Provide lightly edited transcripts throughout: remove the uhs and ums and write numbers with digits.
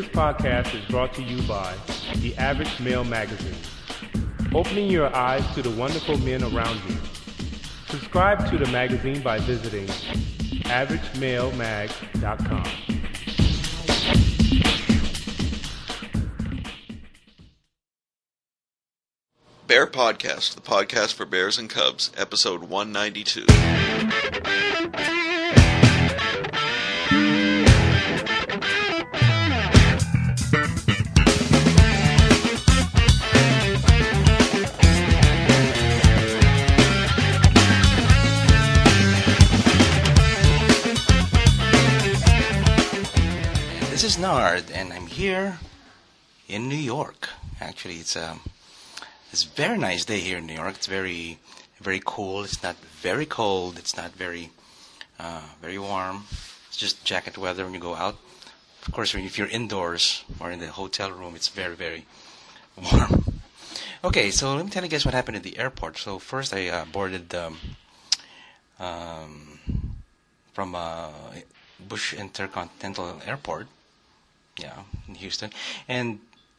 podcast is brought to you by The Average Male Magazine, opening your eyes to the wonderful men around you. Subscribe to the magazine by visiting averagemale.mag.com. Bear Podcast, the podcast for bears and cubs, episode 192. This is Nard, and I'm here in New York. Actually, it's a very nice day here in New York. It's very, very cool. It's not very cold. It's not very warm. It's just jacket weather when you go out. Of course, if you're indoors or in the hotel room, it's very, very warm. Okay, so let me tell you guys what happened at the airport. So first, I boarded from Bush Intercontinental Airport, in Houston, and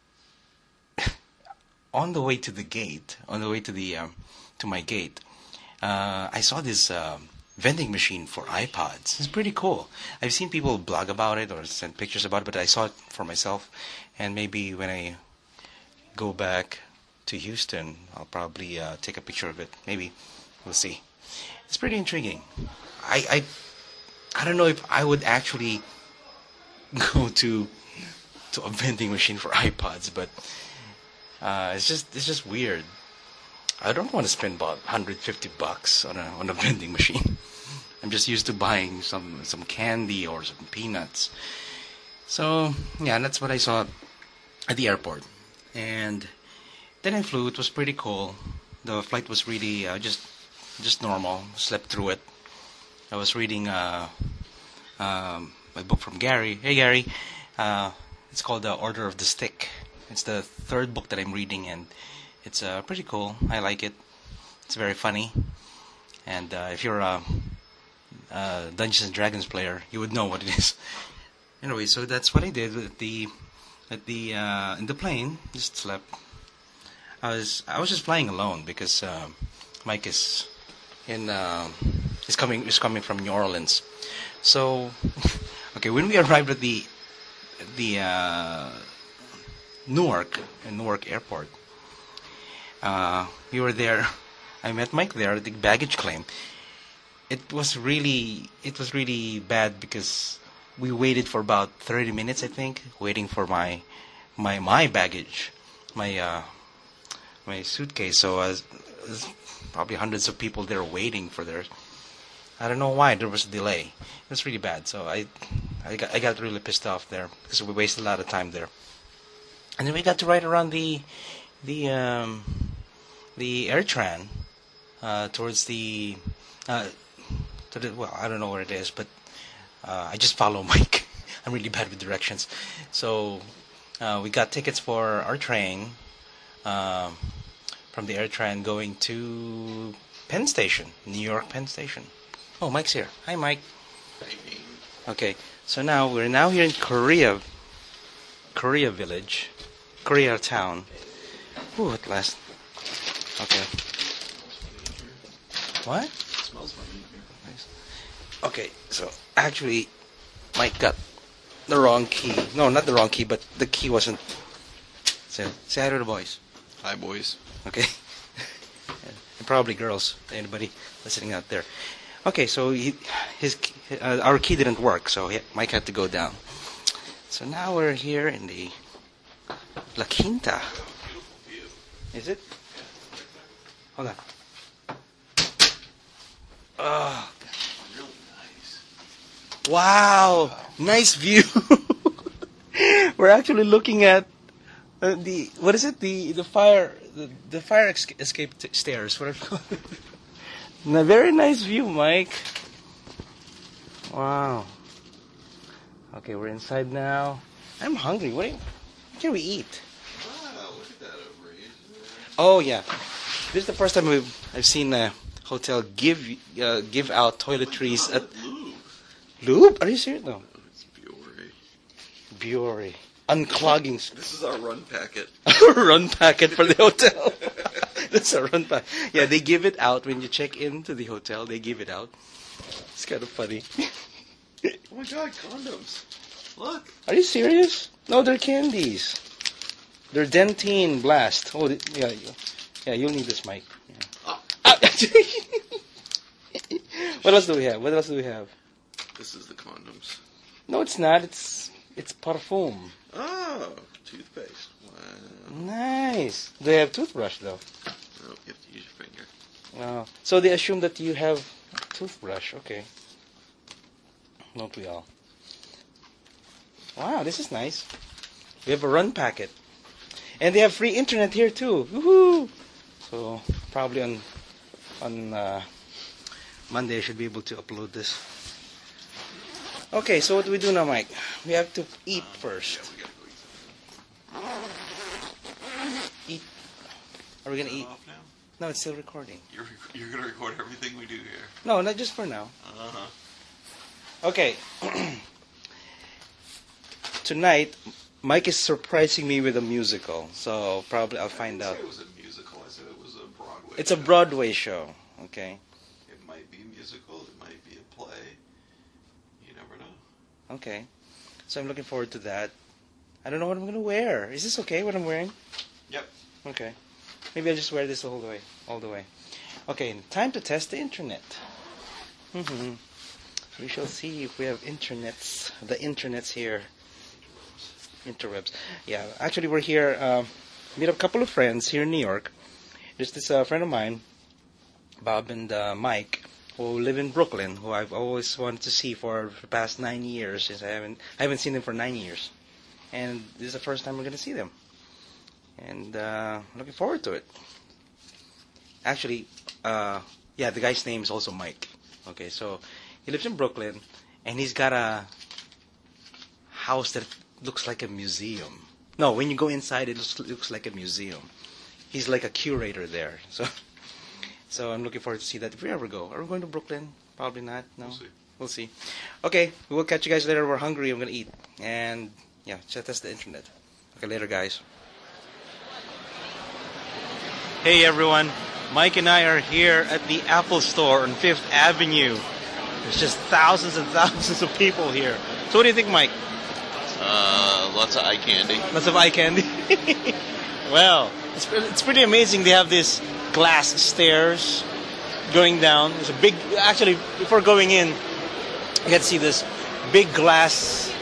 on the way to the gate, to my gate, I saw this vending machine for iPods. It's pretty cool. I've seen people blog about it or send pictures about it, but I saw it for myself. And maybe when I go back to Houston, I'll probably take a picture of it. Maybe we'll see. It's pretty intriguing. I don't know if I would actually go to a vending machine for iPods, but it's just weird. I don't want to spend about $150 on a vending machine. I'm just used to buying some candy or some peanuts. So yeah, that's what I saw at the airport. And then I flew. It was pretty cool. The flight was really just normal. Slept through it. I was reading my book from Gary. Hey Gary, it's called The Order of the Stick. It's the third book that I'm reading, and it's pretty cool. I like it. It's very funny. And if you're a Dungeons and Dragons player, you would know what it is. Anyway, so that's what I did in the plane. Just slept. I was just flying alone because Mike is coming from New Orleans. So okay, when we arrived at the Newark Airport, we were there. I met Mike there at the baggage claim. It was really bad because we waited for about 30 minutes, I think, waiting for my baggage, my suitcase. So there's probably hundreds of people there waiting for theirs. I don't know why there was a delay. It was really bad. So I got really pissed off there because we wasted a lot of time there. And then we got to ride around the AirTran towards the well, I don't know where it is, but I just follow Mike. I'm really bad with directions. So we got tickets for our train from the AirTran going to Penn Station, New York Penn Station. Oh, Mike's here. Hi, Mike. Okay, so we're here in Korea Village, Koreatown. Ooh, at last. Okay. What? It smells funny here. Nice. Okay, so actually, Mike got the wrong key. No, not the wrong key, but the key wasn't. So, say hi to the boys. Hi, boys. Okay. And probably girls. Anybody listening out there. Okay, so our key didn't work, so Mike had to go down. So now we're here in the La Quinta. Is it? Hold on. Oh, really nice. Wow, nice view. We're actually looking at what is it? The fire escape stairs. Whatever. A very nice view, Mike. Wow. Okay, we're inside now. I'm hungry. What can we eat? Wow, look at that over here. Oh yeah, this is the first time I've seen a hotel give out toiletries at Lube. Lube. Are you serious? No. It's Biore. Biore. unclogging. This is our run packet. Run packet for the hotel. That's a run packet. Yeah, they give it out when you check into the hotel. They give it out. It's kind of funny. Oh my God, condoms! Look. Are you serious? No, they're candies. They're Dentine Blast. Oh, yeah. You'll need this mic. Yeah. Ah. What else do we have? What else do we have? This is the condoms. No, it's not. It's parfum. Oh, toothpaste. Wow. Nice. They have toothbrush though. Oh, you have to use your finger. Oh, so they assume that you have a toothbrush. Okay. Don't we all? Wow, this is nice. We have a run packet. And they have free internet here too. Woohoo! So probably on Monday I should be able to upload this. Okay, so what do we do now, Mike? We have to eat first. Yeah, we gotta go eat. Eat. Are we gonna eat? Off now? No, it's still recording. You're gonna record everything we do here. No, not just for now. Okay. Tonight, Mike is surprising me with a musical, so probably I'll find out. I didn't say it was a musical. I said it was a Broadway. It's a Broadway show. Okay. It might be a musical. It might be a play. You never know. Okay. So I'm looking forward to that. I don't know what I'm gonna wear. Is this okay? What I'm wearing? Yep. Okay. Maybe I'll just wear this all the way. Okay. Time to test the internet. We shall see if we have internets. The internets here. Interwebs. Yeah. Actually, we're here. Meet a couple of friends here in New York. There's this friend of mine, Bob and Mike, who live in Brooklyn, who I've always wanted to see for the past 9 years. Since I haven't seen them for 9 years, and this is the first time we're going to see them, and looking forward to it. Actually, the guy's name is also Mike. Okay, so he lives in Brooklyn, and he's got a house that looks like a museum. No, when you go inside, it looks like a museum. He's like a curator there. So I'm looking forward to see that if we ever go. Are we going to Brooklyn? Probably not. No. We'll see. Okay, we'll catch you guys later. We're hungry. I'm gonna eat. And yeah, test the internet. Okay, later, guys. Hey everyone, Mike and I are here at the Apple Store on 5th Avenue. There's just thousands and thousands of people here. So what do you think, Mike? Lots of eye candy. Lots of eye candy. Well, it's pretty amazing. They have this glass stairs going down. There's a big, actually, before going in, you get to see this big glass,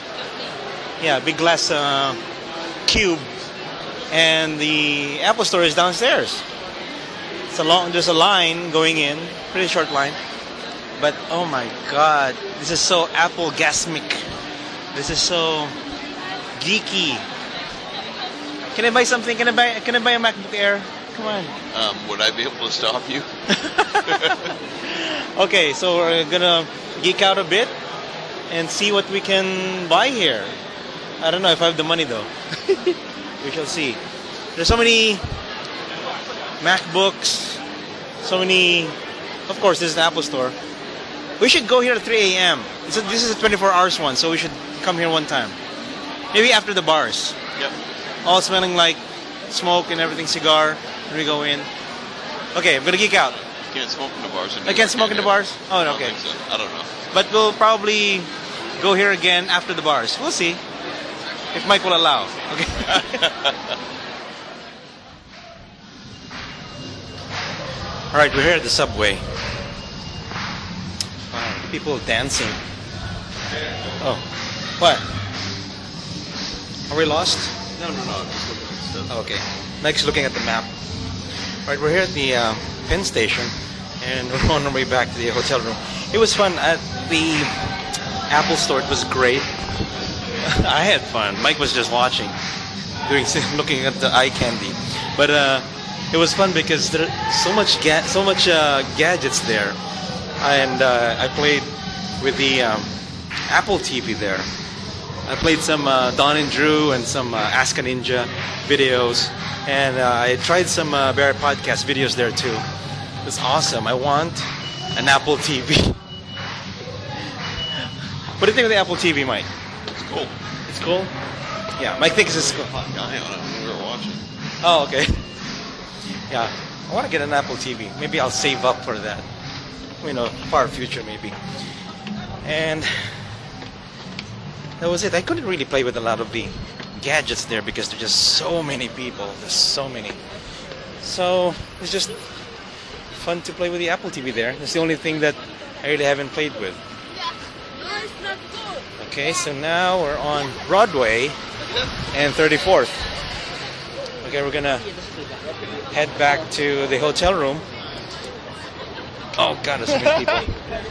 cube, and the Apple Store is downstairs. There's a line going in, pretty short line, but oh my God, this is so Apple-gasmic. This is so geeky. Can I buy something? Can I buy a MacBook Air? Come on. Would I be able to stop you? Okay, so we're gonna geek out a bit and see what we can buy here. I don't know if I have the money though. We shall see. There's so many MacBooks, so many. Of course, this is the Apple Store. We should go here at 3 a.m. This is a 24 hours one, so we should come here one time. Maybe after the bars. Yep. All smelling like smoke and everything, cigar. We go in. Okay, I'm gonna geek out. You can't smoke in the bars. I can't smoke in the bars? Oh, no, okay. I don't think so. I don't know. But we'll probably go here again after the bars. We'll see. If Mike will allow. Okay. Alright, we're here at the subway. Wow, people dancing. Oh. What? Are we lost? No. I'm just looking at stuff. Okay. Mike's looking at the map. Alright, we're here at the Penn Station, and we're on our way back to the hotel room. It was fun at the Apple Store. It was great. I had fun. Mike was just watching, looking at the eye candy. But it was fun because there's so much gadgets there, and I played with the Apple TV there. I played some Don and Drew and some Ask a Ninja videos, and I tried some Bear Podcast videos there too. It's awesome. I want an Apple TV. What do you think of the Apple TV, Mike? It's cool. It's cool? Yeah, Mike thinks it's cool. Hot guy on it when we were watching. Oh, okay. Yeah, I want to get an Apple TV. Maybe I'll save up for that. Far future maybe. And that was it. I couldn't really play with a lot of the gadgets there because there's just so many people. There's so many. So it's just fun to play with the Apple TV there. That's the only thing that I really haven't played with. Okay, so now we're on Broadway and 34th. Okay, we're gonna head back to the hotel room. Oh God, there's so many people.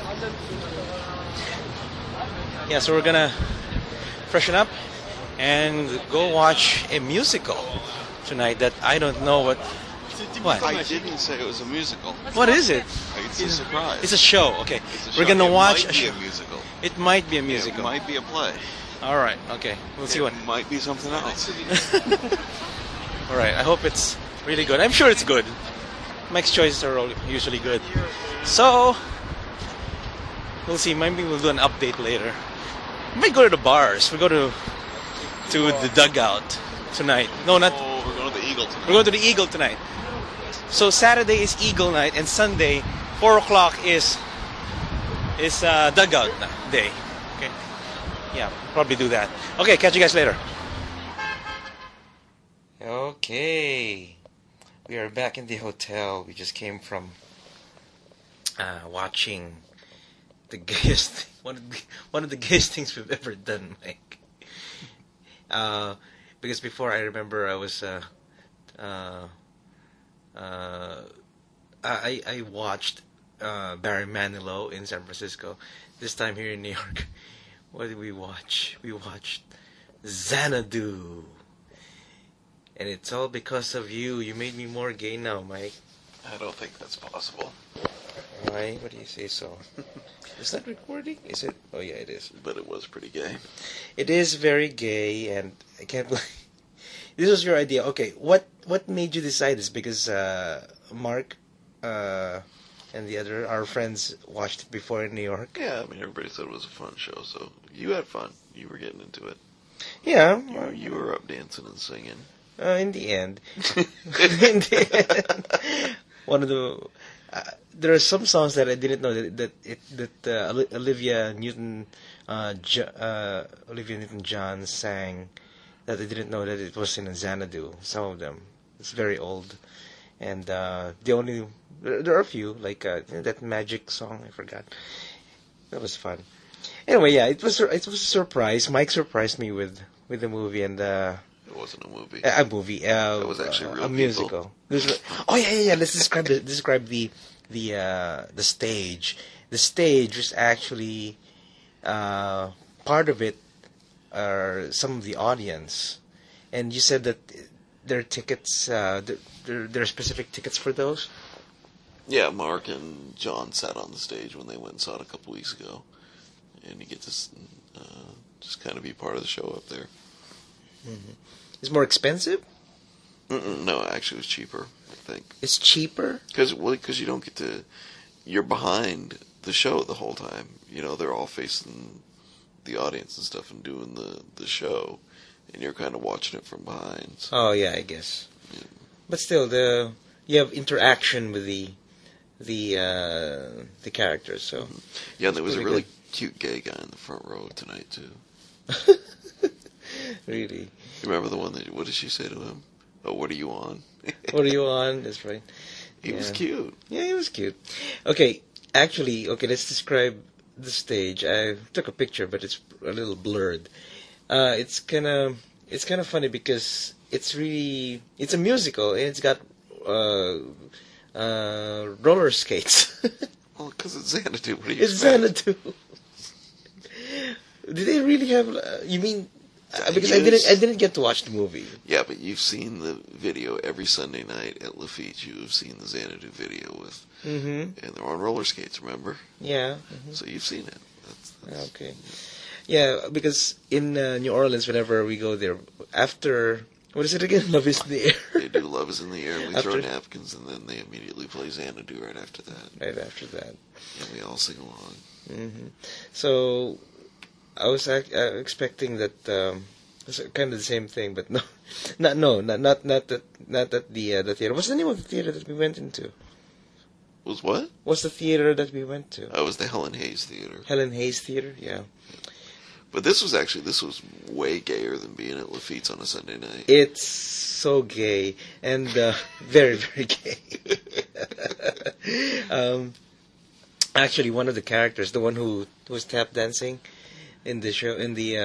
Yeah, so we're gonna freshen up and go watch a musical tonight that I don't know what. I didn't say it was a musical. What is it? It's a surprise. It's a show. Okay, It's a we're show. gonna watch It might be a musical. It might be a musical. It might be a play. All right. Okay, we'll see what. It might be something else. All right. I hope it's really good. I'm sure it's good. Mike's choices are usually good. So we'll see. Maybe we'll do an update later. We might go to the bars. We go to the dugout tonight. No, not. Oh, we're going to the Eagle tonight. We're going to the Eagle tonight. So Saturday is Eagle night, and Sunday, 4 o'clock is dugout day. Okay. Yeah, probably do that. Okay, catch you guys later. Okay, we are back in the hotel. We just came from watching the gayest one of the gayest things we've ever done, Mike. Because before, I remember I was I watched Barry Manilow in San Francisco. This time here in New York, what did we watch? We watched Xanadu. And it's all because of you. You made me more gay now, Mike. I don't think that's possible. Why? What do you say so? Is that recording? Is it? Oh, yeah, it is. But it was pretty gay. It is very gay, and I can't believe... This was your idea. Okay, what made you decide this? Because Mark and our friends watched it before in New York. Yeah, I mean, everybody said it was a fun show, so you had fun. You were getting into it. Yeah. You were up dancing and singing. In the end. One of the... there are some songs that I didn't know that Olivia Newton-John sang that I didn't know that it was in Xanadu. Some of them. It's very old. And there are a few, like that Magic song, I forgot. That was fun. Anyway, yeah, it was a surprise. Mike surprised me with the movie, and it wasn't a movie. A movie. It was actually real a musical. Oh yeah. Let's describe the stage. The stage was actually part of it are some of the audience, and you said that there are tickets. There are specific tickets for those. Yeah, Mark and John sat on the stage when they went and saw it a couple weeks ago, and you get to just kind of be part of the show up there. Mm-hmm. It's more expensive? No, actually, it was cheaper. I think it's cheaper because you don't get to. You're behind the show the whole time. You know, they're all facing the audience and stuff and doing the show, and you're kind of watching it from behind. So. Oh yeah, I guess. Yeah. But still, you have interaction with the characters. So yeah, there was a really cute gay guy in the front row tonight too. Really? You remember the one what did she say to him? Oh, what are you on? What are you on? That's right. He was cute. Yeah, he was cute. Okay, let's describe the stage. I took a picture, but it's a little blurred. It's kind of funny because it's a musical and it's got roller skates. Well, because it's Xanadu. What do you expect? It's Xanadu. Did they really have? You mean? Because I didn't get to watch the movie. Yeah, but you've seen the video every Sunday night at Lafitte. You've seen the Xanadu video with, and they're on roller skates. Remember? Yeah. Mm-hmm. So you've seen it. That's okay. Yeah, because in New Orleans, whenever we go there, after what is it again? Love is in the Air. They do Love is in the Air. We throw napkins, and then they immediately play Xanadu right after that. And we all sing along. Mm-hmm. So I was expecting that It's kind of the same thing, but no, not at the theater. What's the name of the theater that we went into? Was what? What's the theater that we went to? Oh, it was the Helen Hayes Theater. Helen Hayes Theater, yeah. But this was way gayer than being at Lafitte's on a Sunday night. It's so gay and very, very gay. Actually, one of the characters, the one who was tap dancing in the show,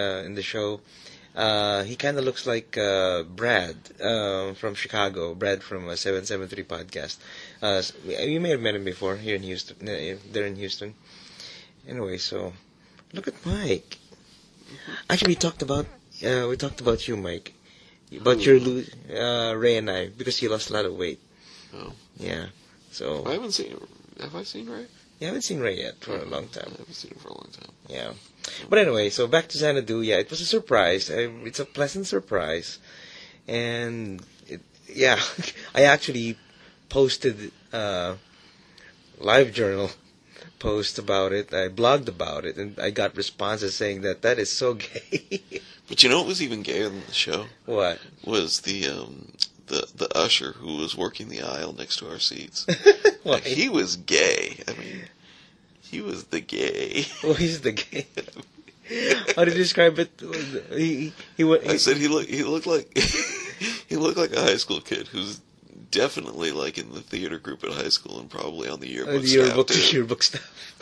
he kind of looks like Brad from Chicago. Brad from 773 podcast. You may have met him before here in Houston. They're in Houston. Anyway, so look at Mike. Actually, we talked about you, Mike, about your Ray and I, because you lost a lot of weight. Oh. Yeah. So I haven't seen. Have I seen Ray? You haven't seen Ray yet for a long time. I haven't seen him for a long time. Yeah. But anyway, so back to Xanadu. Yeah, it was a surprise. It's a pleasant surprise, and I actually posted LiveJournal post about it. I blogged about it, and I got responses saying that is so gay. But you know what was even gayer than the show? What? Was the usher who was working the aisle next to our seats. Like, he was gay. I mean, he was the gay. Oh, he's the gay. How did you describe it? I said he looked like he looked like a high school kid who's definitely like in the theater group at high school and probably on the yearbook staff.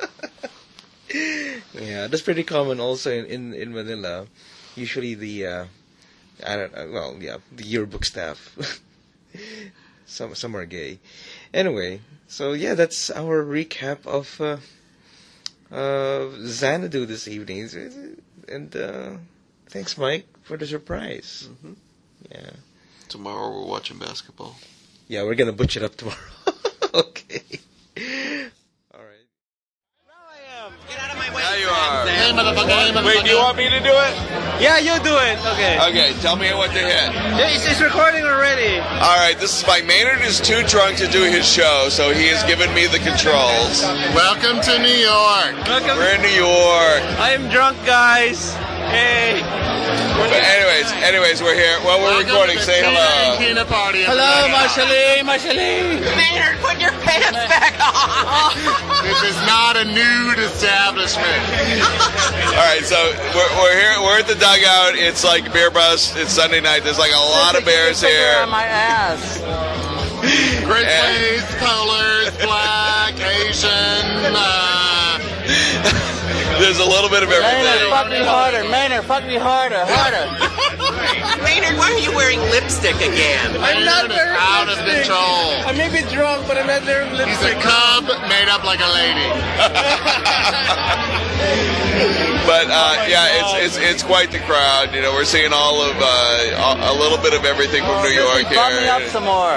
Yeah, that's pretty common also in Manila. Usually the the yearbook staff. Some are gay. Anyway, so yeah, that's our recap of Xanadu this evening. And thanks, Mike, for the surprise. Mm-hmm. Yeah. Tomorrow we're watching basketball. Yeah, we're gonna butch it up tomorrow. Okay. All right. Get out of my way. Now you are. Hey, motherfucker. Wait, do you want me to do it? Yeah, you do it. Okay. Okay, tell me what to hit. It's recording already. All right, this is Mike Maynard is too drunk to do his show, so he has given me the controls. Welcome to New York. Welcome. We're in New York. I am drunk, guys. Hey. But anyways, we're here. Well, we're recording. Say hello. Tina party. Hello, Marceline. Maynard, put your pants back on. This is not a nude establishment. All right, so we're here. We're at the dugout. It's like beer bus. It's Sunday night. There's like a lot of bears here. On my ass. Great place, colors, black, Asian. There's a little bit of everything. Maynard, fuck me harder. Maynard, fuck me harder. Maynard, why are you wearing lipstick again? I'm not wearing out of lipstick. control. I may be drunk, but I'm not wearing He's a lipstick. cub made up like a lady. But it's quite the crowd. You know, we're seeing all of a little bit of everything from New York here. Fuck me up some more.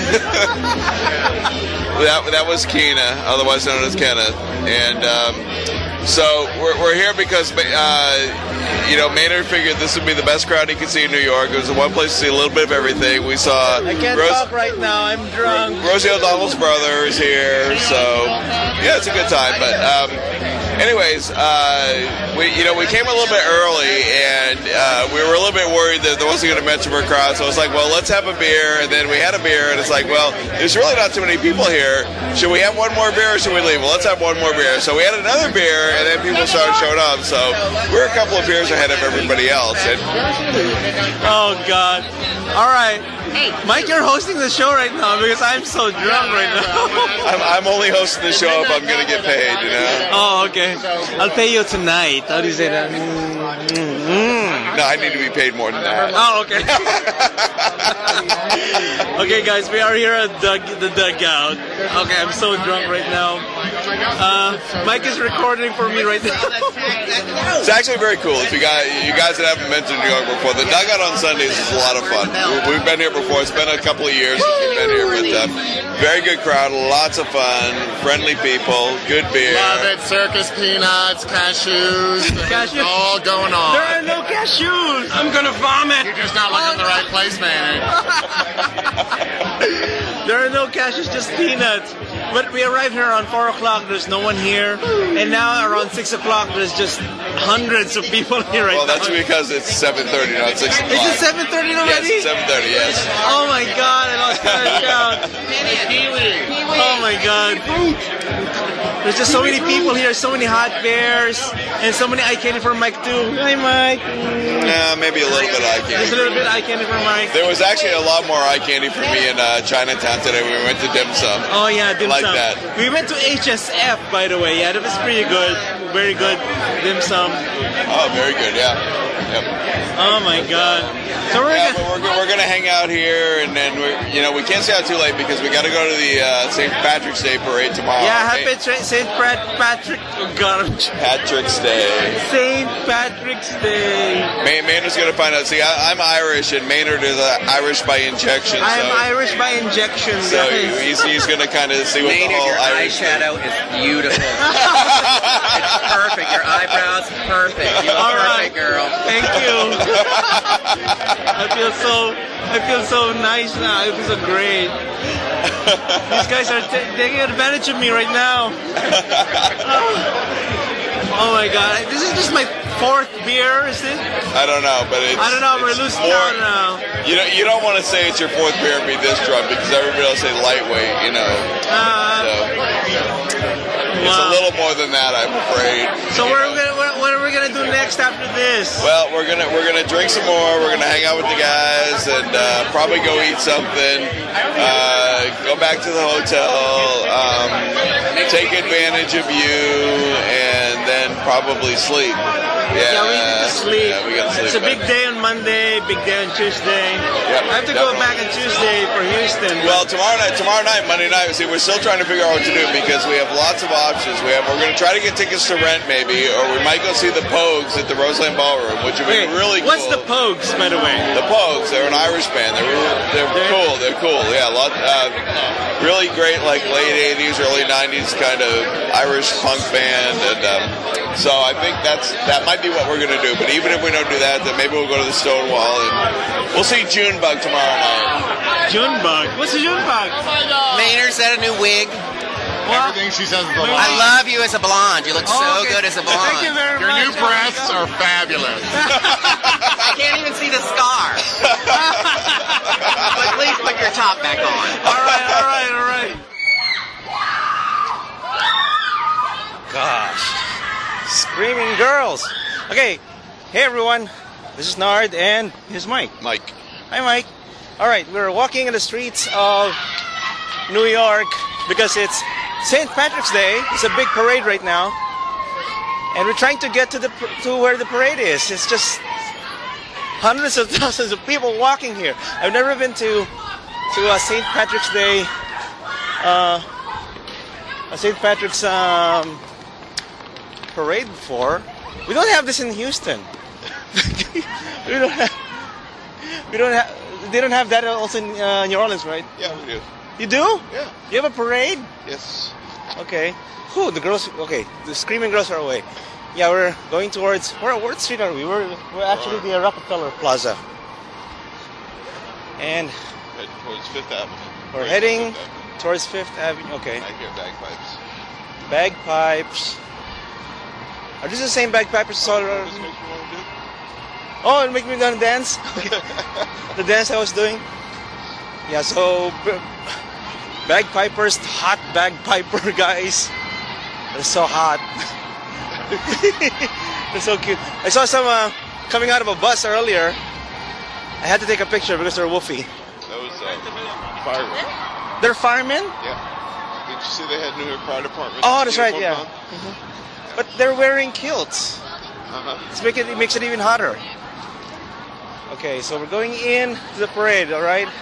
That was Keena, otherwise known as Kenneth, and so we're here because Maynard figured this would be the best crowd he could see in New York. It was the one place to see a little bit of everything. We saw I can't talk right now. I'm drunk. Rosie O'Donnell's brother is here, so yeah, it's a good time. But anyways, we came a little bit early, and we were a little bit worried that there wasn't going to be much of a crowd. So I was like, well, let's have a beer. And then we had a beer, and it's like, well, there's really not too many people here. Should we have one more beer or should we leave? Well, let's have one more beer. So we had another beer, and then people started showing up. So we're a couple of beers ahead of everybody else. And Oh, God. All right. Hey, Mike, you're hosting the show right now because I'm so drunk right now. I'm only hosting the show if I'm going to get paid, you know? Oh, okay. I'll pay you tonight. How do you say that? No, I need to be paid more than that. Oh, okay. Okay, guys, we are here at the dugout. Okay, I'm so drunk right now. Mike is recording for me right now. It's actually very cool. If you guys that haven't been to New York before, the dugout on Sundays is a lot of fun. We've been here before. It's been a couple of years since we've been here, but very good crowd, lots of fun, friendly people, good beer. Love it. Circus peanuts, cashews. Cashews? All going on. There are no cashews. I'm gonna vomit. You're just not looking in the right place, man. There are no cashews, just peanuts. But we arrived here around 4 o'clock. There's no one here. And now around 6 o'clock, there's just hundreds of people here right Well, now. that's because it's 7:30, not 6 o'clock. Is it 7:30 already? Yes, 7:30, yes. Oh my god, I lost count. Oh my god. There's just so many people here, so many hot bears, and so many eye candy for Mike too. Hi Mike. Yeah, maybe a little bit of eye Just a candy. little bit eye candy for Mike. There was actually a lot more eye candy for me in Chinatown today. We went to Dim Sum. Oh yeah, dim Like sum. that. We went to HSF, by the way. Yeah, that was pretty good. Very good dim sum. Oh, very good, yeah. Yep. Oh my god. So we're Yeah, gonna, but we're gonna hang out here, and then we can't stay out too late because we got to go to the St. Patrick's Day parade tomorrow. happy St. Patrick. Oh god, Patrick's Day. St. Patrick's Day. Maynard's gonna find out. See, I'm Irish, and Maynard is Irish by injection. I'm so, Irish by injection, So guys. he's gonna kind of see what the Maynard, whole your Irish thing. eyeshadow is beautiful. It's perfect. Your eyebrows, perfect. You look All right. perfect, girl. Thank you. I feel so nice now. I feel so great. These guys are taking advantage of me right now. Oh my god. This is just my 4th beer, is it? I don't know, but it's. I don't know, we're it's losing more- out now. You don't want to say it's your 4th beer and be this drunk because everybody else say lightweight. So it's a little more than that, I'm afraid. So what are we gonna do next after this? Well, we're gonna drink some more. We're gonna hang out with the guys and probably go eat something. Go back to the hotel. Take advantage of you, and then probably sleep. Yeah, we need to sleep. Yeah, we gotta sleep. It's a big day on Monday, big day on Tuesday. Yep, I have to go definitely. back on Tuesday for Houston. Well, tomorrow night, Monday night. See, we're still trying to figure out what to do because we have lots of options. We're going to try to get tickets to rent, maybe, or we might go see the Pogues at the Roseland Ballroom, which would be really cool. What's the Pogues, by the way? The Pogues? They're an Irish band. They're cool. They're cool. Yeah, really great, like late '80s, early '90s kind of Irish punk band, and so I think that might be what we're going to do. But even if we don't do that, then maybe we'll go to the Stonewall and we'll see Junebug tomorrow night. Junebug. What's a Junebug? Maynard's got a new wig. Everything she says is a lie. I love you as a blonde. You look so okay. good as a blonde. Thank you very Your much. new breasts are fabulous. I can't even see the scar. But please put your top back on. All right. Gosh. Screaming girls. Okay. Hey, everyone. This is Nard, and here's Mike. Mike. Hi, Mike. All right. We're walking in the streets of New York because it's St. Patrick's Day. It's a big parade right now. And we're trying to get to where the parade is. It's just hundreds of thousands of people walking here. I've never been to a St. Patrick's Day, a St. Patrick's parade before. We don't have this in Houston. They don't have that also in New Orleans, right? Yeah, we do. You do? Yeah. You have a parade? Yes. Okay. Whew, the girls. Okay, the screaming girls are away. Yeah, we're going towards. What street are we? We're actually the Rockefeller Plaza, and Head towards Fifth Avenue. we're heading towards Fifth Avenue. Okay. I hear bagpipes. Bagpipes. Are these the same bagpipes? What does it make you want to do? Oh, it make me gonna dance. The dance I was doing. Yeah, so bagpipers, hot bagpiper guys. They're so hot. They're so cute. I saw some coming out of a bus earlier. I had to take a picture because they're woofy. That was firemen. They're firemen? Yeah. Did you see they had New York Fire Department? Oh, that's right, uniforms yeah. on? But they're wearing kilts. Uh-huh. It makes it even hotter. Okay, so we're going in to the parade, all right?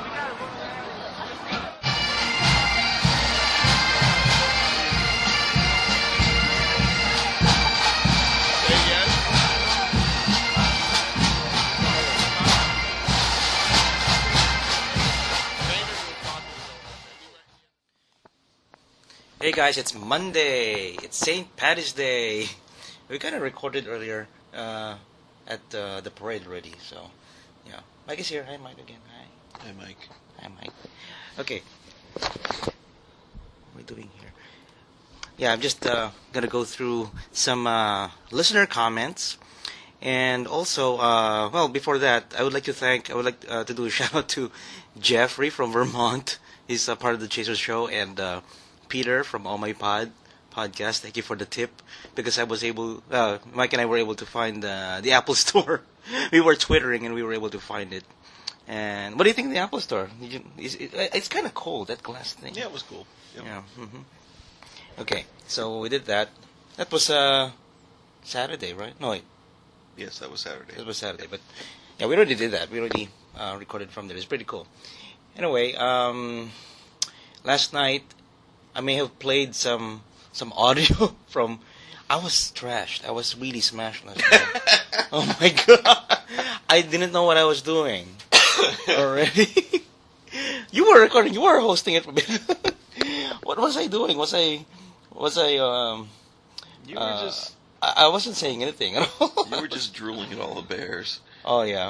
Hey guys, it's Monday. It's St. Patty's Day. We kind of recorded earlier at the parade already, so yeah. Mike is here. Hi, Mike again. Hi. Hi, Mike. Hi, Mike. Okay. What am I doing here? Yeah, I'm just gonna go through some listener comments, and also, well, before that, I would like to do a shout out to Jeffrey from Vermont. He's a part of the Chasers show, and Peter from Oh My Podcast. Thank you for the tip, because I was able, Mike and I were able to find the Apple Store. We were twittering and we were able to find it. And what do you think of the Apple Store? It's kind of cold, that glass thing. Yeah, it was cool. Yep. Yeah. Okay, so we did that. That was Saturday, right? No, wait. Yes, that was Saturday. It was Saturday, but yeah, we already did that. We already recorded from there. It's pretty cool. Anyway, last night I may have played some audio from. I was trashed. I was really smashed last night. Oh my god! I didn't know what I was doing already. You were recording. You were hosting it for me. What was I doing? Was I? You were just. I wasn't saying anything at all. You were just drooling at all the bears. Oh yeah.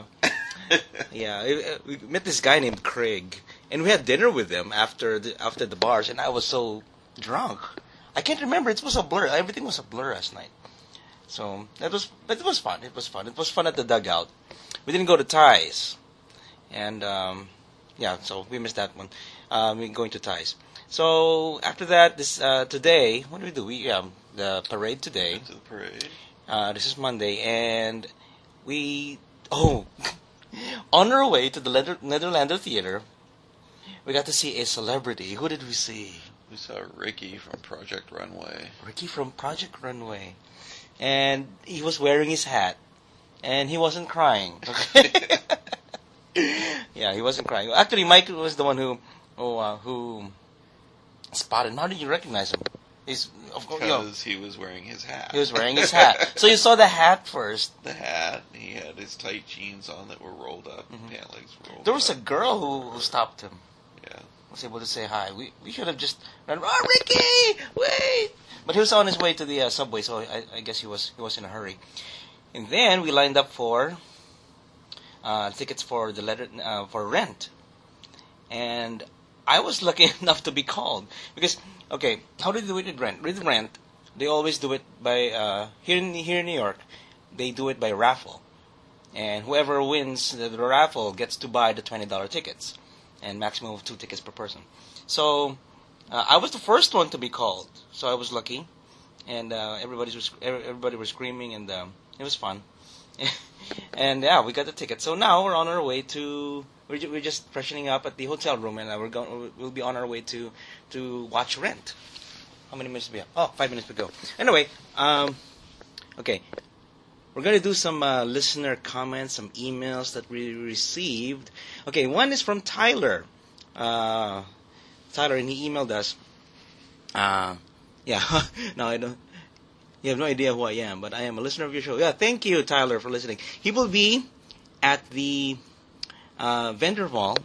Yeah, we met this guy named Craig, and we had dinner with him after the bars, and I was so drunk. I can't remember. It was a blur. Everything was a blur last night. So it was fun. It was fun. It was fun at the dugout. We didn't go to Thai's, and yeah, so we missed that one. We're going to Thai's. So after that, this today, what do we do? We the parade today. Went to the parade. This is Monday, and we on our way to the Nederlander Theater, we got to see a celebrity. Who did we see? We saw Ricky from Project Runway. Ricky from Project Runway, and he was wearing his hat, and he wasn't crying. Okay? Yeah, he wasn't crying. Actually, Mike was the one who spotted him. How did you recognize him? He's of course Because he was wearing his hat. He was wearing his hat. So you saw the hat first. The hat. He had his tight jeans on that were rolled up. Pant legs were rolled up. There was a girl who stopped him. Yeah. Was able to say hi. We should have just run. Oh, Ricky, wait! But he was on his way to the subway, so I guess he was in a hurry. And then we lined up for tickets for for Rent, and I was lucky enough to be called because how do they do it with Rent? With Rent, they always do it by here in New York, they do it by raffle, and whoever wins the raffle gets to buy the $20 tickets. And maximum of 2 tickets per person. So I was the first one to be called, so I was lucky, and everybody was screaming, and it was fun. And yeah, we got the ticket. So now we're on our way to. We're just freshening up at the hotel room, and we'll be on our way to watch Rent. How many minutes do we have? Oh, 5 minutes to go. Anyway, okay. We're going to do some listener comments, some emails that we received. Okay, one is from Tyler. Tyler, and he emailed us. Yeah, no, I don't. You have no idea who I am, but I am a listener of your show. Yeah, thank you, Tyler, for listening. He will be at the vendor mall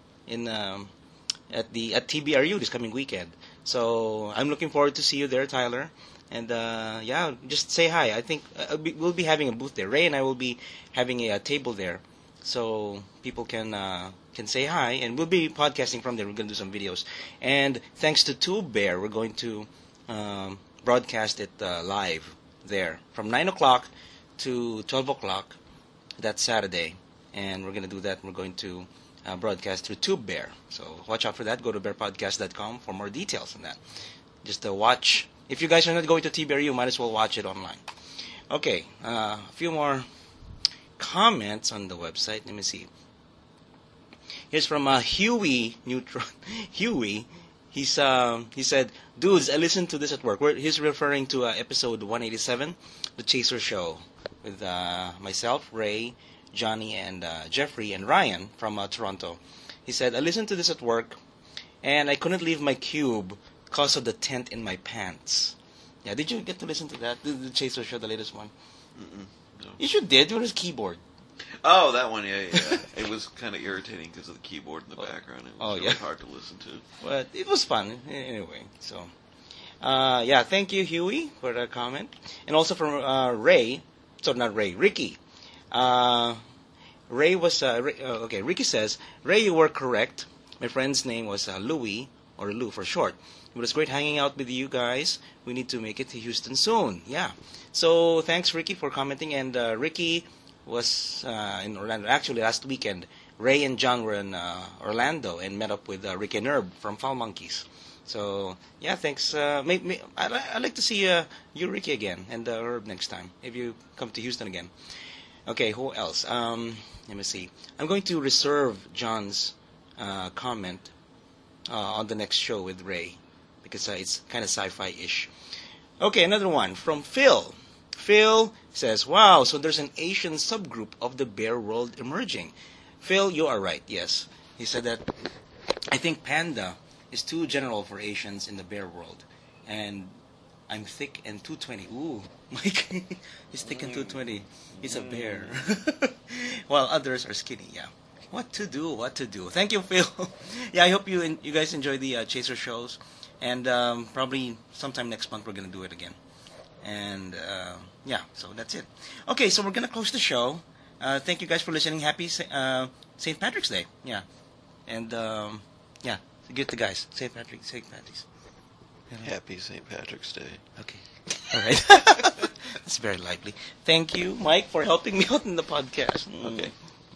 at TBRU this coming weekend. So I'm looking forward to see you there, Tyler. And yeah, just say hi. I think we'll be having a booth there. Ray and I will be having a table there, so people can say hi, and we'll be podcasting from there. We're going to do some videos. And thanks to Tube Bear, we're going to broadcast it live there from 9 o'clock to 12 o'clock that Saturday. And we're going to do that. We're going to broadcast through Tube Bear. So watch out for that. Go to bearpodcast.com for more details on that. Just watch. If you guys are not going to TBRU, you might as well watch it online. Okay, a few more comments on the website. Let me see. Here's from Huey Neutron. Huey, he said, "Dudes, I listened to this at work." He's referring to episode 187, The Chaser Show, with myself, Ray, Johnny, and Jeffrey, and Ryan from Toronto. He said, "I listened to this at work, and I couldn't leave my cube because of the tent in my pants." Yeah, did you get to listen to that? The Chaser Show, the latest one? No. You should did. It was keyboard. Oh, that one, yeah. It was kind of irritating because of the keyboard in the background. It was really hard to listen to. But it was fun anyway. So, yeah, thank you, Huey, for that comment, and also from Ray. So not Ray, Ricky. Ray was okay. Ricky says, "Ray, you were correct. My friend's name was Louis, or Lou for short. It was great hanging out with you guys. We need to make it to Houston soon. Yeah. So thanks, Ricky, for commenting. And Ricky was in Orlando. Actually, last weekend, Ray and John were in Orlando and met up with Ricky and Herb from Foul Monkeys. So, yeah, thanks. I'd like to see you, Ricky, again, and Herb next time, if you come to Houston again. Okay, who else? Let me see. I'm going to reserve John's comment on the next show with Ray, because it's kind of sci-fi-ish. Okay, another one from Phil. Phil says, wow, so there's an Asian subgroup of the bear world emerging. Phil, you are right, yes. He said that I think panda is too general for Asians in the bear world. And I'm thick and 220. Ooh, Mike, he's thick and 220. He's a bear. While others are skinny, yeah. What to do. Thank you, Phil. Yeah, I hope you guys enjoy the Chaser shows. And probably sometime next month we're going to do it again. And yeah, so that's it. Okay, so we're going to close the show. Thank you guys for listening. Happy St. Patrick's Day. Yeah. And yeah, get the guys. St. Patrick's. Happy St. Patrick's Day. Okay. All right. That's very lively. Thank you, Mike, for helping me out in the podcast. Okay.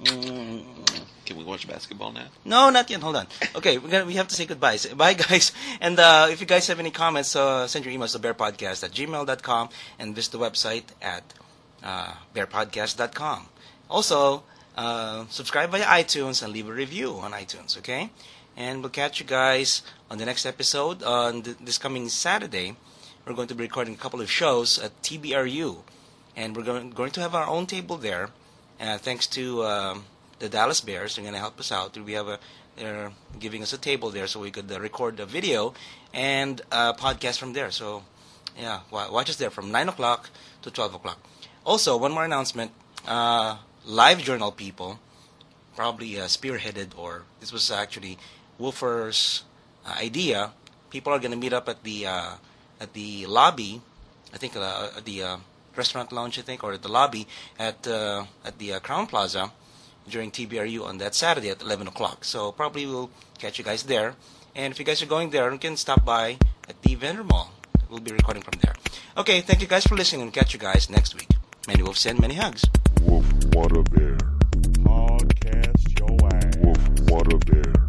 Can we watch basketball now? No, not yet. Hold on. Okay, we have to say goodbye. Bye, guys. And if you guys have any comments, send your emails to bearpodcast@gmail.com and visit the website at bearpodcast.com. Also, subscribe via iTunes and leave a review on iTunes, okay? And we'll catch you guys on the next episode. On this coming Saturday, we're going to be recording a couple of shows at TBRU. And we're going to have our own table there. Thanks to the Dallas Bears. They're going to help us out. They're giving us a table there so we could record a video and podcast from there. So, yeah, watch us there from 9 o'clock to 12 o'clock. Also, one more announcement. Live Journal people, probably spearheaded, or this was actually Wolfer's idea. People are going to meet up at the lobby, I think at the restaurant lounge, I think, or at the lobby at the Crown Plaza during TBRU on that Saturday at 11 o'clock. So probably we'll catch you guys there. And if you guys are going there, you can stop by at the vendor mall. We'll be recording from there. Okay, thank you guys for listening, and catch you guys next week. Many wolves and many hugs. Woof, what a bear. Podcast your ass. Woof, what a bear.